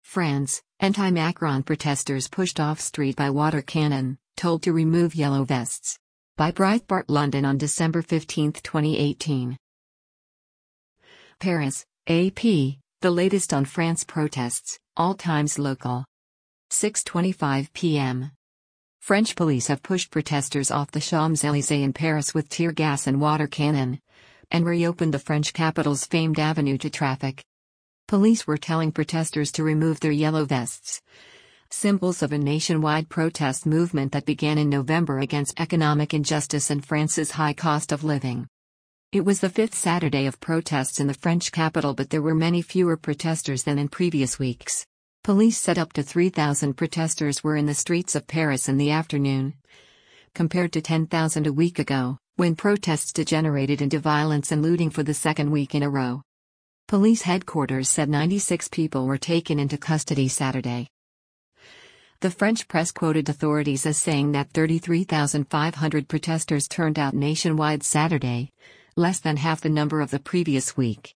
France, anti-Macron protesters pushed off street by water cannon, told to remove yellow vests. By Breitbart London on December 15, 2018. Paris, AP, the latest on France protests, all times local. 6:25 p.m. French police have pushed protesters off the Champs-Élysées in Paris with tear gas and water cannon, and reopened the French capital's famed avenue to traffic. Police were telling protesters to remove their yellow vests, symbols of a nationwide protest movement that began in November against economic injustice and France's high cost of living. It was the fifth Saturday of protests in the French capital, but there were many fewer protesters than in previous weeks. Police said up to 3,000 protesters were in the streets of Paris in the afternoon, compared to 10,000 a week ago, when protests degenerated into violence and looting for the second week in a row. Police headquarters said 96 people were taken into custody Saturday. The French press quoted authorities as saying that 33,500 protesters turned out nationwide Saturday, less than half the number of the previous week.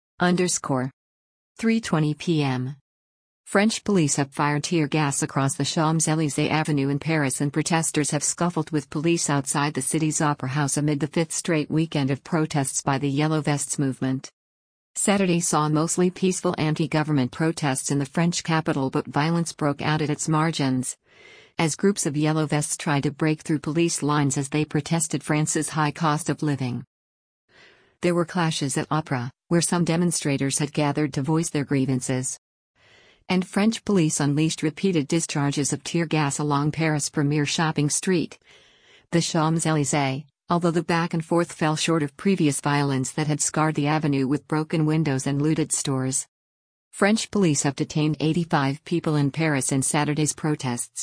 3:20 p.m. French police have fired tear gas across the Champs-Élysées Avenue in Paris, and protesters have scuffled with police outside the city's opera house amid the fifth straight weekend of protests by the Yellow Vests movement. Saturday saw mostly peaceful anti-government protests in the French capital, but violence broke out at its margins, as groups of Yellow Vests tried to break through police lines as they protested France's high cost of living. There were clashes at Opera, where some demonstrators had gathered to voice their grievances. And French police unleashed repeated discharges of tear gas along Paris' premier shopping street, the Champs-Élysées, although the back and forth fell short of previous violence that had scarred the avenue with broken windows and looted stores. French police have detained 85 people in Paris in Saturday's protests.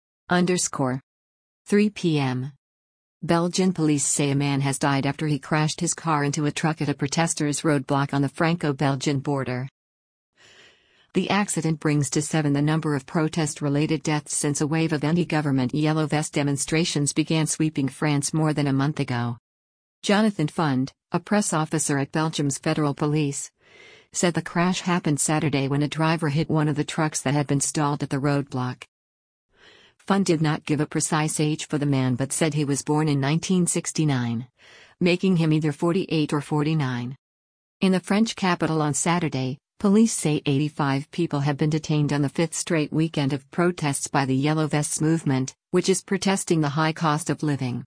3 p.m. Belgian police say a man has died after he crashed his car into a truck at a protesters' roadblock on the Franco-Belgian border. The accident brings to 7 the number of protest-related deaths since a wave of anti-government Yellow Vest demonstrations began sweeping France more than a month ago. Jonathan Fund, a press officer at Belgium's federal police, said the crash happened Saturday when a driver hit one of the trucks that had been stalled at the roadblock. Fund did not give a precise age for the man, but said he was born in 1969, making him either 48 or 49. In the French capital on Saturday, police say 85 people have been detained on the fifth straight weekend of protests by the Yellow Vests movement, which is protesting the high cost of living.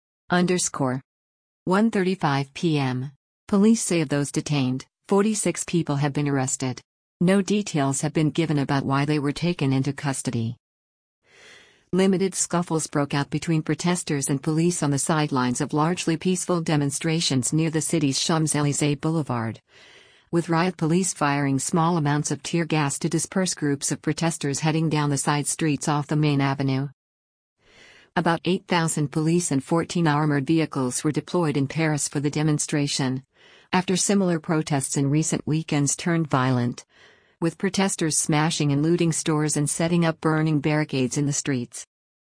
1:35 p.m. Police say of those detained, 46 people have been arrested. No details have been given about why they were taken into custody. Limited scuffles broke out between protesters and police on the sidelines of largely peaceful demonstrations near the city's Champs-Élysées Boulevard, with riot police firing small amounts of tear gas to disperse groups of protesters heading down the side streets off the main avenue. About 8,000 police and 14 armored vehicles were deployed in Paris for the demonstration, after similar protests in recent weekends turned violent, with protesters smashing and looting stores and setting up burning barricades in the streets.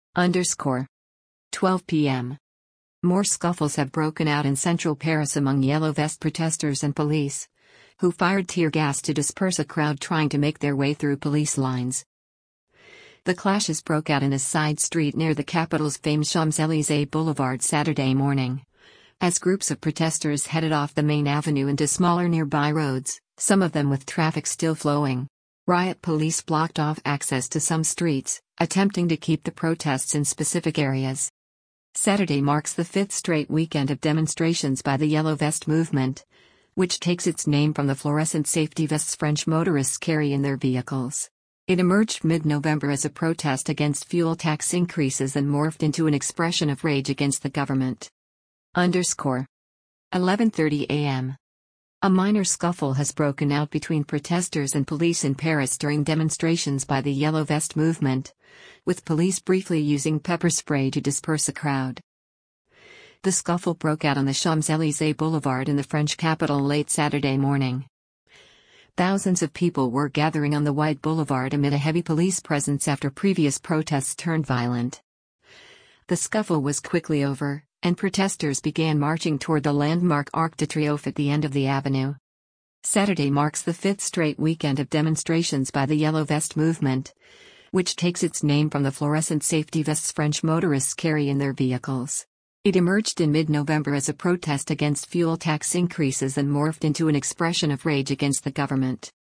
12 p.m. More scuffles have broken out in central Paris among Yellow Vest protesters and police, who fired tear gas to disperse a crowd trying to make their way through police lines. The clashes broke out in a side street near the capital's famed Champs-Élysées Boulevard Saturday morning, as groups of protesters headed off the main avenue into smaller nearby roads, some of them with traffic still flowing. Riot police blocked off access to some streets, attempting to keep the protests in specific areas. Saturday marks the fifth straight weekend of demonstrations by the Yellow Vest movement, which takes its name from the fluorescent safety vests French motorists carry in their vehicles. It emerged mid-November as a protest against fuel tax increases and morphed into an expression of rage against the government. 11:30 a.m. A minor scuffle has broken out between protesters and police in Paris during demonstrations by the Yellow Vest movement, with police briefly using pepper spray to disperse a crowd. The scuffle broke out on the Champs-Élysées Boulevard in the French capital late Saturday morning. Thousands of people were gathering on the White Boulevard amid a heavy police presence after previous protests turned violent. The scuffle was quickly over, and protesters began marching toward the landmark Arc de Triomphe at the end of the avenue. Saturday marks the fifth straight weekend of demonstrations by the Yellow Vest movement, which takes its name from the fluorescent safety vests French motorists carry in their vehicles. It emerged in mid-November as a protest against fuel tax increases and morphed into an expression of rage against the government.